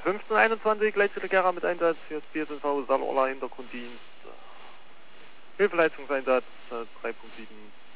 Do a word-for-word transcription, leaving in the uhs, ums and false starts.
fünfzehn einundzwanzig, Leitstelle Gera mit Einsatz für das B S N V Saarorla Hintergrunddienst. Hilfeleistungseinsatz äh, drei Punkt sieben.